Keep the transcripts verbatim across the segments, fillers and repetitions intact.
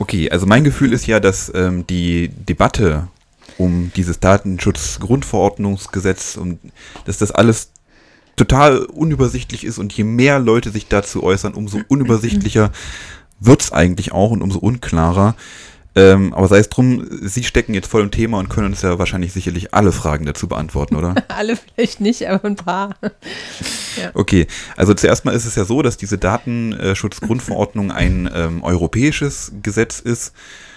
Okay, also mein Gefühl ist ja, dass ähm, die Debatte um dieses Datenschutzgrundverordnungsgesetz, um, dass das alles total unübersichtlich ist und je mehr Leute sich dazu äußern, umso unübersichtlicher wird es eigentlich auch und umso unklarer. Ähm, aber sei es drum, Sie stecken jetzt voll im Thema und können uns ja wahrscheinlich sicherlich alle Fragen dazu beantworten, oder? Alle vielleicht nicht, aber ein paar. Ja. Okay, also zuerst mal ist es ja so, dass diese Datenschutzgrundverordnung ein ähm, europäisches Gesetz ist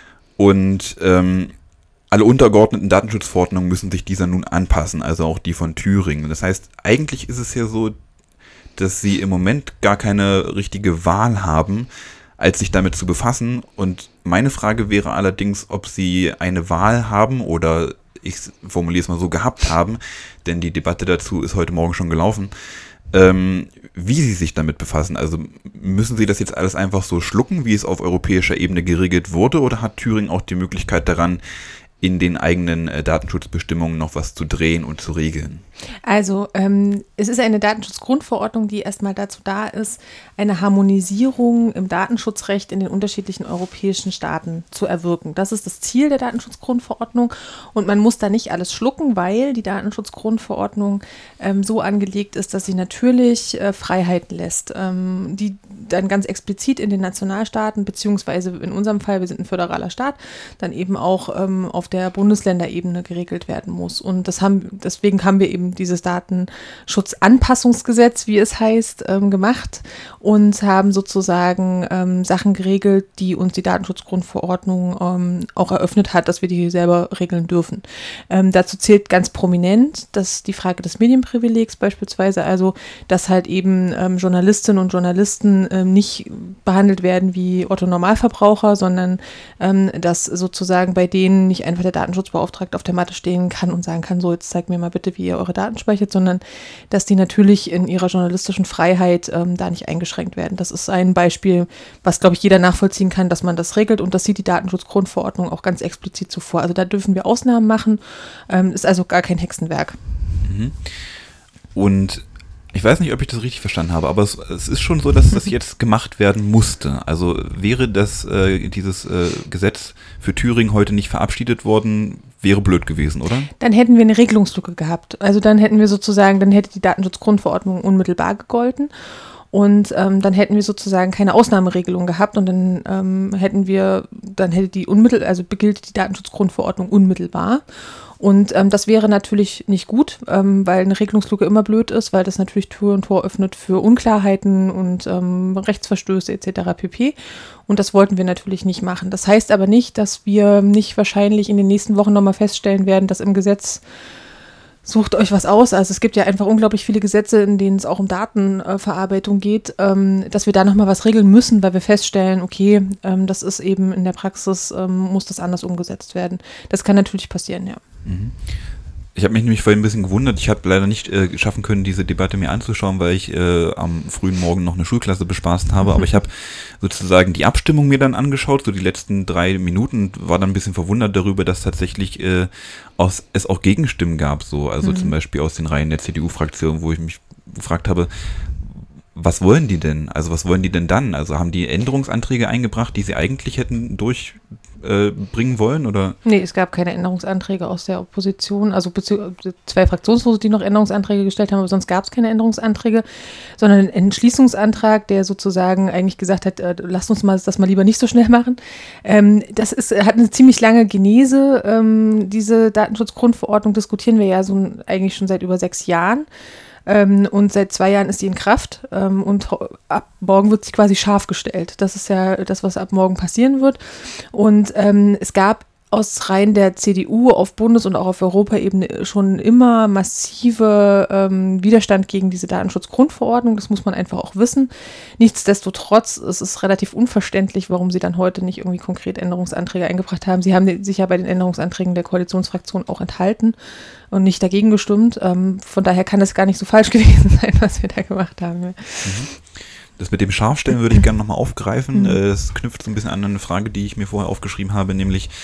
und ähm, alle untergeordneten Datenschutzverordnungen müssen sich dieser nun anpassen, also auch die von Thüringen. Das heißt, eigentlich ist es ja so, dass Sie im Moment gar keine richtige Wahl haben, als sich damit zu befassen. Und meine Frage wäre allerdings, ob Sie eine Wahl haben oder, ich formuliere es mal so, gehabt haben, denn die Debatte dazu ist heute Morgen schon gelaufen, ähm, wie Sie sich damit befassen. Also müssen Sie das jetzt alles einfach so schlucken, wie es auf europäischer Ebene geregelt wurde, oder hat Thüringen auch die Möglichkeit daran, in den eigenen äh, Datenschutzbestimmungen noch was zu drehen und zu regeln? Also ähm, es ist eine Datenschutzgrundverordnung, die erstmal dazu da ist, eine Harmonisierung im Datenschutzrecht in den unterschiedlichen europäischen Staaten zu erwirken. Das ist das Ziel der Datenschutzgrundverordnung und man muss da nicht alles schlucken, weil die Datenschutzgrundverordnung ähm, so angelegt ist, dass sie natürlich äh, Freiheiten lässt, ähm, die dann ganz explizit in den Nationalstaaten, beziehungsweise in unserem Fall, wir sind ein föderaler Staat, dann eben auch ähm, auf der Bundesländerebene geregelt werden muss. Und das haben, deswegen haben wir eben dieses Datenschutzanpassungsgesetz, wie es heißt, ähm, gemacht und haben sozusagen ähm, Sachen geregelt, die uns die Datenschutzgrundverordnung ähm, auch eröffnet hat, dass wir die selber regeln dürfen. Ähm, dazu zählt ganz prominent, dass die Frage des Medienprivilegs beispielsweise, also dass halt eben ähm, Journalistinnen und Journalisten ähm, nicht behandelt werden wie Otto-Normalverbraucher, sondern ähm, dass sozusagen bei denen nicht einfach der Datenschutzbeauftragte auf der Matte stehen kann und sagen kann, so jetzt zeigt mir mal bitte, wie ihr eure Daten speichert, sondern dass die natürlich in ihrer journalistischen Freiheit ähm, da nicht eingeschränkt werden. Das ist ein Beispiel, was, glaube ich, jeder nachvollziehen kann, dass man das regelt und das sieht die Datenschutzgrundverordnung auch ganz explizit so vor. Also da dürfen wir Ausnahmen machen, ähm, ist also gar kein Hexenwerk. Mhm. Und ich weiß nicht, ob ich das richtig verstanden habe, aber es, es ist schon so, dass das jetzt gemacht werden musste. Also wäre das äh, dieses äh, Gesetz für Thüringen heute nicht verabschiedet worden, wäre blöd gewesen, oder? Dann hätten wir eine Regelungslücke gehabt. Also dann hätten wir sozusagen, dann hätte die Datenschutzgrundverordnung unmittelbar gegolten. Und ähm, dann hätten wir sozusagen keine Ausnahmeregelung gehabt und dann ähm, hätten wir, dann hätte die unmittel, also gilt die Datenschutzgrundverordnung unmittelbar. Und ähm, das wäre natürlich nicht gut, ähm, weil eine Regelungslücke immer blöd ist, weil das natürlich Tür und Tor öffnet für Unklarheiten und ähm, Rechtsverstöße et cetera pp. Und das wollten wir natürlich nicht machen. Das heißt aber nicht, dass wir nicht wahrscheinlich in den nächsten Wochen nochmal feststellen werden, dass im Gesetz sucht euch was aus. Also es gibt ja einfach unglaublich viele Gesetze, in denen es auch um Datenverarbeitung geht, ähm, dass wir da nochmal was regeln müssen, weil wir feststellen, okay, ähm, das ist eben in der Praxis, ähm, muss das anders umgesetzt werden. Das kann natürlich passieren, ja. Mhm. Ich habe mich nämlich vorhin ein bisschen gewundert. Ich habe leider nicht äh, schaffen können, diese Debatte mir anzuschauen, weil ich äh, am frühen Morgen noch eine Schulklasse bespaßt habe. Mhm. Aber ich habe sozusagen die Abstimmung mir dann angeschaut, so die letzten drei Minuten, und war dann ein bisschen verwundert darüber, dass tatsächlich äh, aus, es auch Gegenstimmen gab. So. Also mhm. zum Beispiel aus den Reihen der C D U-Fraktion, wo ich mich gefragt habe, was wollen die denn? Also was wollen die denn dann? Also haben die Änderungsanträge eingebracht, die sie eigentlich hätten durchbringen äh, wollen? Oder? Nee, es gab keine Änderungsanträge aus der Opposition, also zwei Fraktionslose, die noch Änderungsanträge gestellt haben, aber sonst gab es keine Änderungsanträge, sondern einen Entschließungsantrag, der sozusagen eigentlich gesagt hat, äh, lasst uns mal das mal lieber nicht so schnell machen. Ähm, das ist, hat eine ziemlich lange Genese. Ähm, diese Datenschutzgrundverordnung diskutieren wir ja so eigentlich schon seit über sechs Jahren. Ähm, und seit zwei Jahren ist sie in Kraft ähm, und ab morgen wird sie quasi scharf gestellt. Das ist ja das, was ab morgen passieren wird. Und ähm, es gab aus Reihen der C D U auf Bundes- und auch auf Europaebene schon immer massive ähm, Widerstand gegen diese Datenschutzgrundverordnung. Das muss man einfach auch wissen. Nichtsdestotrotz, es ist relativ unverständlich, warum sie dann heute nicht irgendwie konkret Änderungsanträge eingebracht haben. Sie haben sich ja bei den Änderungsanträgen der Koalitionsfraktion auch enthalten und nicht dagegen gestimmt. Ähm, von daher kann das gar nicht so falsch gewesen sein, was wir da gemacht haben. Mhm. Das mit dem Scharfstellen würde ich gerne nochmal aufgreifen. Es mhm. knüpft so ein bisschen an eine Frage, die ich mir vorher aufgeschrieben habe, nämlich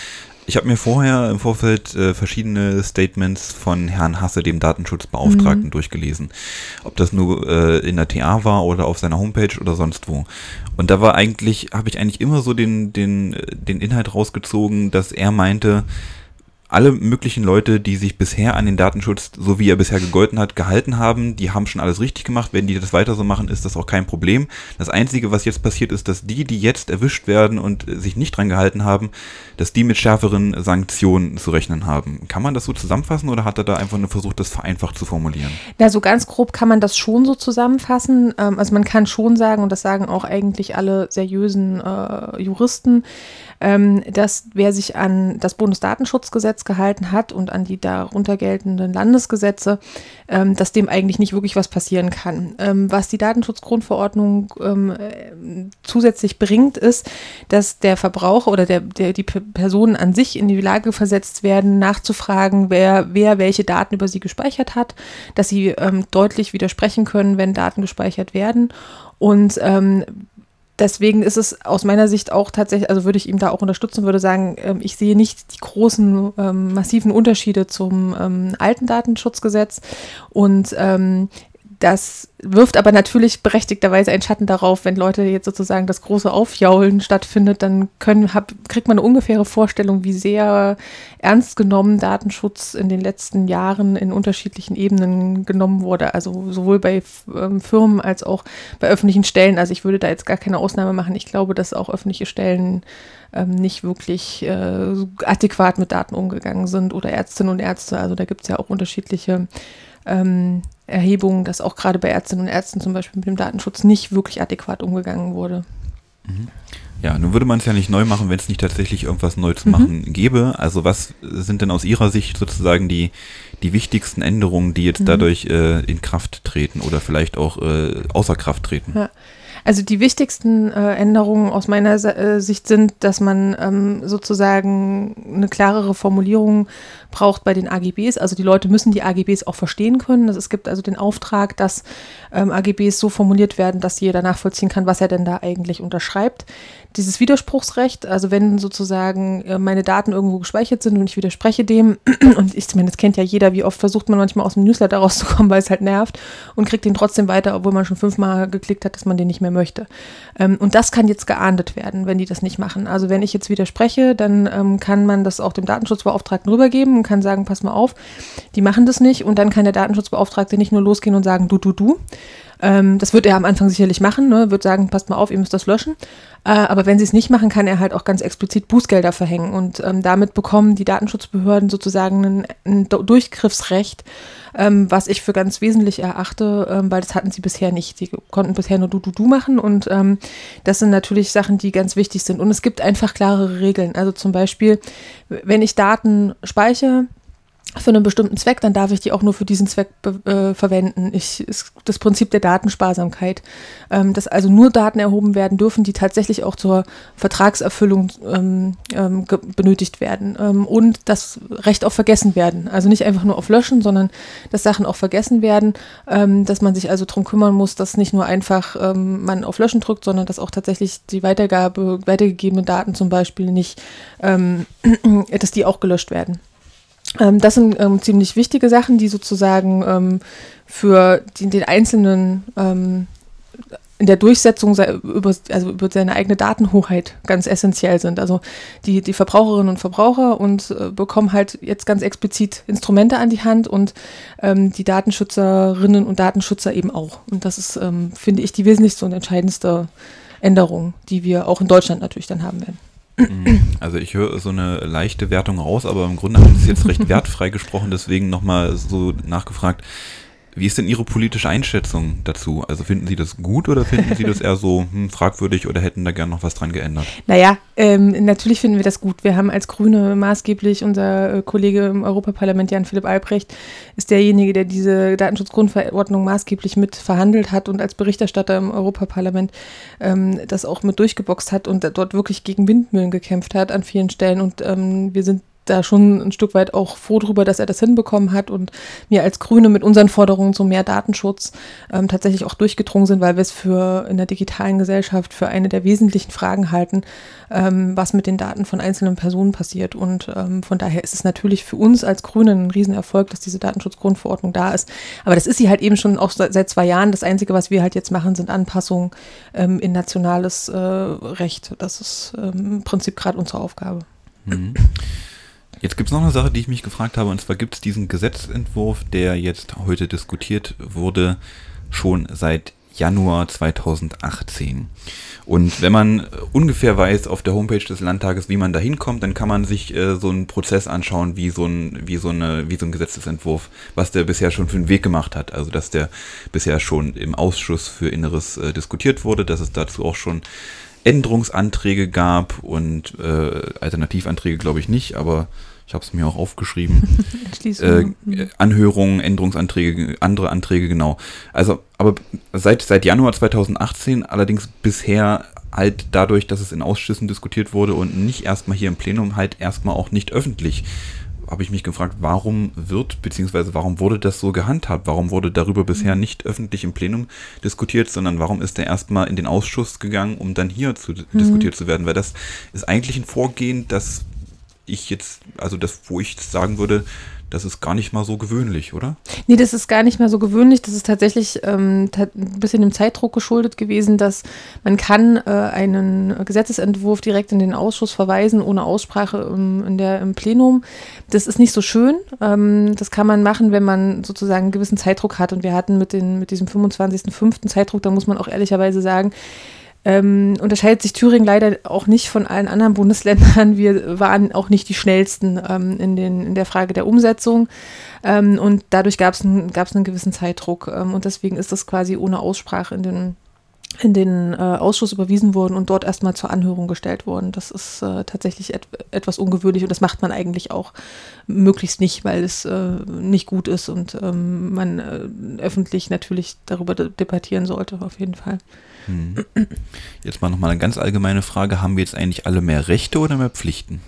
Ich habe mir vorher im Vorfeld äh, verschiedene Statements von Herrn Hasse, dem Datenschutzbeauftragten, mhm. durchgelesen. Ob das nur äh, in der T A war oder auf seiner Homepage oder sonst wo. Und da war eigentlich, habe ich eigentlich immer so den, den, den Inhalt rausgezogen, dass er meinte, alle möglichen Leute, die sich bisher an den Datenschutz, so wie er bisher gegolten hat, gehalten haben, die haben schon alles richtig gemacht. Wenn die das weiter so machen, ist das auch kein Problem. Das Einzige, was jetzt passiert, ist, dass die, die jetzt erwischt werden und sich nicht dran gehalten haben, dass die mit schärferen Sanktionen zu rechnen haben. Kann man das so zusammenfassen oder hat er da einfach nur versucht, das vereinfacht zu formulieren? Ja, so ganz grob kann man das schon so zusammenfassen. Also man kann schon sagen, und das sagen auch eigentlich alle seriösen äh, Juristen, ähm, dass wer sich an das Bundesdatenschutzgesetz gehalten hat und an die darunter geltenden Landesgesetze, ähm, dass dem eigentlich nicht wirklich was passieren kann. Ähm, was die Datenschutzgrundverordnung ähm, zusätzlich bringt, ist, dass der Verbraucher oder der, der, die Personen an sich in die Lage versetzt werden, nachzufragen, wer, wer welche Daten über sie gespeichert hat, dass sie ähm, deutlich widersprechen können, wenn Daten gespeichert werden. Und ähm, deswegen ist es aus meiner Sicht auch tatsächlich, also würde ich ihm da auch unterstützen, würde sagen, ich sehe nicht die großen, ähm, massiven Unterschiede zum ähm, alten Datenschutzgesetz und ähm, das wirft aber natürlich berechtigterweise einen Schatten darauf, wenn Leute jetzt sozusagen das große Aufjaulen stattfindet, dann können, hab, kriegt man eine ungefähre Vorstellung, wie sehr ernst genommen Datenschutz in den letzten Jahren in unterschiedlichen Ebenen genommen wurde. Also sowohl bei ähm, Firmen als auch bei öffentlichen Stellen. Also ich würde da jetzt gar keine Ausnahme machen. Ich glaube, dass auch öffentliche Stellen ähm, nicht wirklich äh, adäquat mit Daten umgegangen sind oder Ärztinnen und Ärzte. Also da gibt es ja auch unterschiedliche ähm, Erhebungen, dass auch gerade bei Ärztinnen und Ärzten zum Beispiel mit dem Datenschutz nicht wirklich adäquat umgegangen wurde. Ja, nun würde man es ja nicht neu machen, wenn es nicht tatsächlich irgendwas neu zu machen mhm. gäbe. Also was sind denn aus Ihrer Sicht sozusagen die, die wichtigsten Änderungen, die jetzt mhm. dadurch äh, in Kraft treten oder vielleicht auch äh, außer Kraft treten? Ja. Also die wichtigsten äh, Änderungen aus meiner äh, Sicht sind, dass man ähm, sozusagen eine klarere Formulierung braucht bei den A G Bs. Also die Leute müssen die A G Bs auch verstehen können. Also es gibt also den Auftrag, dass ähm, A G Bs so formuliert werden, dass jeder nachvollziehen kann, was er denn da eigentlich unterschreibt. Dieses Widerspruchsrecht, also wenn sozusagen äh, meine Daten irgendwo gespeichert sind und ich widerspreche dem, und ich meine, das kennt ja jeder, wie oft versucht man manchmal aus dem Newsletter rauszukommen, weil es halt nervt und kriegt den trotzdem weiter, obwohl man schon fünfmal geklickt hat, dass man den nicht mehr möchte. Ähm, und das kann jetzt geahndet werden, wenn die das nicht machen. Also wenn ich jetzt widerspreche, dann ähm, kann man das auch dem Datenschutzbeauftragten rübergeben und kann sagen, pass mal auf, die machen das nicht und dann kann der Datenschutzbeauftragte nicht nur losgehen und sagen, du, du, du. Ähm, das wird er am Anfang sicherlich machen, ne? Wird sagen, passt mal auf, ihr müsst das löschen. Äh, aber wenn sie es nicht machen, kann er halt auch ganz explizit Bußgelder verhängen und ähm, damit bekommen die Datenschutzbehörden sozusagen ein, ein Durchgriffsrecht, ähm, was ich für ganz wesentlich erachte, ähm, weil das hatten sie bisher nicht. Sie konnten bisher nur du, du, du machen und ähm, das sind natürlich Sachen, die ganz wichtig sind. Und es gibt einfach klarere Regeln. Also zum Beispiel, wenn ich Daten speichere, für einen bestimmten Zweck, dann darf ich die auch nur für diesen Zweck be- äh, verwenden. Ich, ist das Prinzip der Datensparsamkeit, ähm, dass also nur Daten erhoben werden dürfen, die tatsächlich auch zur Vertragserfüllung ähm, ähm, ge- benötigt werden ähm, und das Recht auf Vergessen werden. Also nicht einfach nur auf Löschen, sondern dass Sachen auch vergessen werden, ähm, dass man sich also darum kümmern muss, dass nicht nur einfach ähm, man auf Löschen drückt, sondern dass auch tatsächlich die Weitergabe, weitergegebenen Daten zum Beispiel nicht, ähm, dass die auch gelöscht werden. Ähm, das sind ähm, ziemlich wichtige Sachen, die sozusagen ähm, für die, den Einzelnen ähm, in der Durchsetzung se- über, also über seine eigene Datenhoheit ganz essentiell sind. Also die, die Verbraucherinnen und Verbraucher und äh, bekommen halt jetzt ganz explizit Instrumente an die Hand und ähm, die Datenschützerinnen und Datenschützer eben auch. Und das ist, ähm, finde ich, die wesentlichste und entscheidendste Änderung, die wir auch in Deutschland natürlich dann haben werden. Also ich höre so eine leichte Wertung raus, aber im Grunde haben Sie es jetzt recht wertfrei gesprochen, deswegen nochmal so nachgefragt. Wie ist denn Ihre politische Einschätzung dazu? Also finden Sie das gut oder finden Sie das eher so hm, fragwürdig oder hätten da gerne noch was dran geändert? Naja, ähm, natürlich finden wir das gut. Wir haben als Grüne maßgeblich, unser äh, Kollege im Europaparlament, Jan-Philipp Albrecht, ist derjenige, der diese Datenschutzgrundverordnung maßgeblich mit verhandelt hat und als Berichterstatter im Europaparlament ähm, das auch mit durchgeboxt hat und dort wirklich gegen Windmühlen gekämpft hat an vielen Stellen. Und ähm, wir sind da schon ein Stück weit auch froh drüber, dass er das hinbekommen hat und wir als Grüne mit unseren Forderungen zu mehr Datenschutz ähm, tatsächlich auch durchgedrungen sind, weil wir es für in der digitalen Gesellschaft für eine der wesentlichen Fragen halten, ähm, was mit den Daten von einzelnen Personen passiert. Und ähm, von daher ist es natürlich für uns als Grüne ein Riesenerfolg, dass diese Datenschutzgrundverordnung da ist. Aber das ist sie halt eben schon auch seit zwei Jahren. Das Einzige, was wir halt jetzt machen, sind Anpassungen ähm, in nationales äh, Recht. Das ist ähm, im Prinzip gerade unsere Aufgabe. Mhm. Jetzt gibt es noch eine Sache, die ich mich gefragt habe, und zwar gibt es diesen Gesetzentwurf, der jetzt heute diskutiert wurde, schon seit Januar zweitausendachtzehn. Und wenn man ungefähr weiß auf der Homepage des Landtages, wie man da hinkommt, dann kann man sich äh, so einen Prozess anschauen, wie so ein, wie so eine, wie so ein Gesetzesentwurf, was der bisher schon für einen Weg gemacht hat. Also dass der bisher schon im Ausschuss für Inneres äh, diskutiert wurde, dass es dazu auch schon Änderungsanträge gab und äh, Alternativanträge glaube ich nicht, aber ich habe es mir auch aufgeschrieben. äh, Anhörungen, Änderungsanträge, andere Anträge, genau. Also, aber seit, seit Januar zweitausendachtzehn allerdings bisher halt dadurch, dass es in Ausschüssen diskutiert wurde und nicht erstmal hier im Plenum, halt erstmal auch nicht öffentlich. Habe ich mich gefragt, warum wird, beziehungsweise warum wurde das so gehandhabt? Warum wurde darüber bisher nicht öffentlich im Plenum diskutiert, sondern warum ist der erstmal in den Ausschuss gegangen, um dann hier zu mhm. diskutiert zu werden? Weil das ist eigentlich ein Vorgehen, das ich jetzt, also das, wo ich sagen würde, das ist gar nicht mal so gewöhnlich, oder? Nee, das ist gar nicht mal so gewöhnlich. Das ist tatsächlich ähm, ta- ein bisschen dem Zeitdruck geschuldet gewesen, dass man kann äh, einen Gesetzesentwurf direkt in den Ausschuss verweisen, ohne Aussprache im, in der, im Plenum. Das ist nicht so schön. Ähm, das kann man machen, wenn man sozusagen einen gewissen Zeitdruck hat. Und wir hatten mit, den, mit diesem fünfundzwanzigsten fünften Zeitdruck, da muss man auch ehrlicherweise sagen, Ähm, unterscheidet sich Thüringen leider auch nicht von allen anderen Bundesländern. Wir waren auch nicht die schnellsten ähm, in, den, in der Frage der Umsetzung ähm, und dadurch gab es ein, gab's einen gewissen Zeitdruck ähm, und deswegen ist das quasi ohne Aussprache in den, in den äh, Ausschuss überwiesen worden und dort erstmal zur Anhörung gestellt worden. Das ist äh, tatsächlich et- etwas ungewöhnlich und das macht man eigentlich auch möglichst nicht, weil es äh, nicht gut ist und ähm, man äh, öffentlich natürlich darüber de- debattieren sollte, auf jeden Fall. Jetzt mal nochmal eine ganz allgemeine Frage. Haben wir jetzt eigentlich alle mehr Rechte oder mehr Pflichten?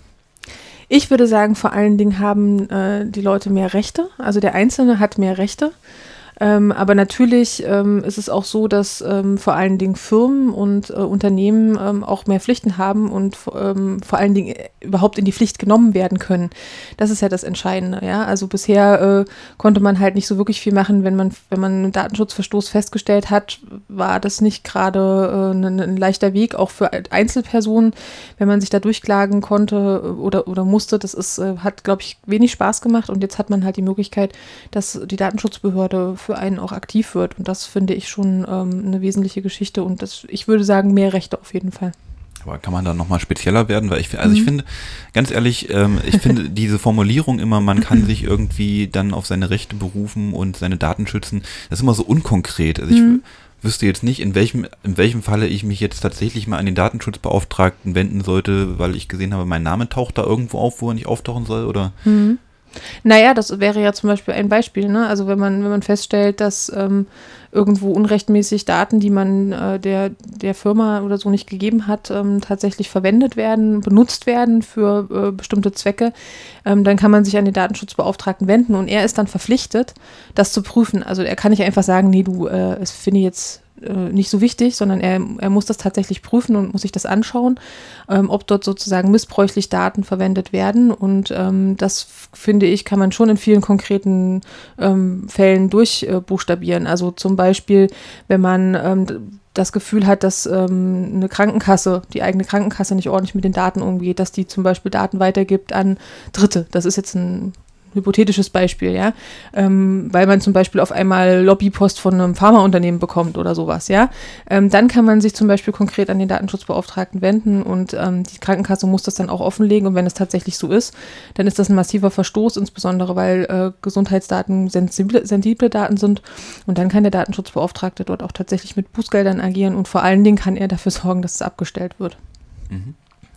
Ich würde sagen, vor allen Dingen haben äh, die Leute mehr Rechte. Also der Einzelne hat mehr Rechte. Ähm, aber natürlich ähm, ist es auch so, dass ähm, vor allen Dingen Firmen und äh, Unternehmen ähm, auch mehr Pflichten haben und ähm, vor allen Dingen überhaupt in die Pflicht genommen werden können. Das ist ja das Entscheidende. Ja? Also bisher äh, konnte man halt nicht so wirklich viel machen, wenn man, wenn man einen Datenschutzverstoß festgestellt hat, war das nicht gerade äh, ein, ein leichter Weg, auch für Einzelpersonen, wenn man sich da durchklagen konnte oder, oder musste. Das ist, äh, hat, glaube ich, wenig Spaß gemacht und jetzt hat man halt die Möglichkeit, dass die Datenschutzbehörde für einen auch aktiv wird. Und das finde ich schon ähm, eine wesentliche Geschichte. Und das, ich würde sagen, mehr Rechte auf jeden Fall. Aber kann man da nochmal spezieller werden? Weil ich, also mhm. ich finde, ganz ehrlich, ähm, ich finde diese Formulierung immer, man kann sich irgendwie dann auf seine Rechte berufen und seine Daten schützen, das ist immer so unkonkret. Also ich mhm. wüsste jetzt nicht, in welchem, in welchem Falle ich mich jetzt tatsächlich mal an den Datenschutzbeauftragten wenden sollte, weil ich gesehen habe, mein Name taucht da irgendwo auf, wo er nicht auftauchen soll, oder? Mhm. Naja, das wäre ja zum Beispiel ein Beispiel, ne? Also wenn man, wenn man feststellt, dass ähm, irgendwo unrechtmäßig Daten, die man äh, der, der Firma oder so nicht gegeben hat, ähm, tatsächlich verwendet werden, benutzt werden für äh, bestimmte Zwecke, ähm, dann kann man sich an den Datenschutzbeauftragten wenden und er ist dann verpflichtet, das zu prüfen. Also er kann nicht einfach sagen, nee, du, äh, es finde ich jetzt nicht so wichtig, sondern er, er muss das tatsächlich prüfen und muss sich das anschauen, ähm, ob dort sozusagen missbräuchlich Daten verwendet werden. Und ähm, das, finde ich, kann man schon in vielen konkreten ähm, Fällen durchbuchstabieren. Äh, also zum Beispiel, wenn man ähm, das Gefühl hat, dass ähm, eine Krankenkasse, die eigene Krankenkasse nicht ordentlich mit den Daten umgeht, dass die zum Beispiel Daten weitergibt an Dritte. Das ist jetzt ein hypothetisches Beispiel, ja, ähm, weil man zum Beispiel auf einmal Lobbypost von einem Pharmaunternehmen bekommt oder sowas, ja, ähm, dann kann man sich zum Beispiel konkret an den Datenschutzbeauftragten wenden und ähm, die Krankenkasse muss das dann auch offenlegen und wenn es tatsächlich so ist, dann ist das ein massiver Verstoß, insbesondere weil äh, Gesundheitsdaten sensible, sensible Daten sind und dann kann der Datenschutzbeauftragte dort auch tatsächlich mit Bußgeldern agieren und vor allen Dingen kann er dafür sorgen, dass es abgestellt wird. Mhm.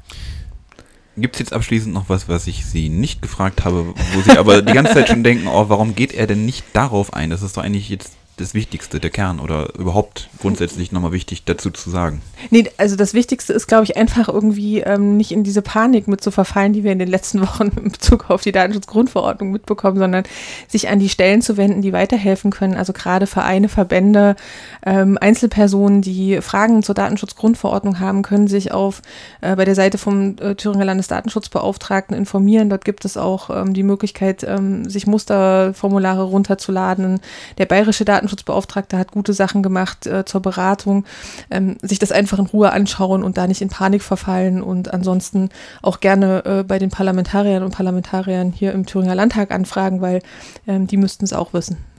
Gibt es jetzt abschließend noch was, was ich Sie nicht gefragt habe, wo Sie aber die ganze Zeit schon denken, oh, warum geht er denn nicht darauf ein? Das ist doch eigentlich jetzt das Wichtigste, der Kern oder überhaupt grundsätzlich nochmal wichtig dazu zu sagen? Nee, also das Wichtigste ist, glaube ich, einfach irgendwie ähm, nicht in diese Panik mit zu verfallen, die wir in den letzten Wochen in Bezug auf die Datenschutzgrundverordnung mitbekommen, sondern sich an die Stellen zu wenden, die weiterhelfen können. Also gerade Vereine, Verbände, ähm, Einzelpersonen, die Fragen zur Datenschutzgrundverordnung haben, können sich auf äh, bei der Seite vom äh, Thüringer Landesdatenschutzbeauftragten informieren. Dort gibt es auch ähm, die Möglichkeit, ähm, sich Musterformulare runterzuladen. Der bayerische Datenschutzbeauftragte hat gute Sachen gemacht äh, zur Beratung. Ähm, sich das einfach in Ruhe anschauen und da nicht in Panik verfallen und ansonsten auch gerne äh, bei den Parlamentariern und Parlamentariern hier im Thüringer Landtag anfragen, weil ähm, die müssten es auch wissen.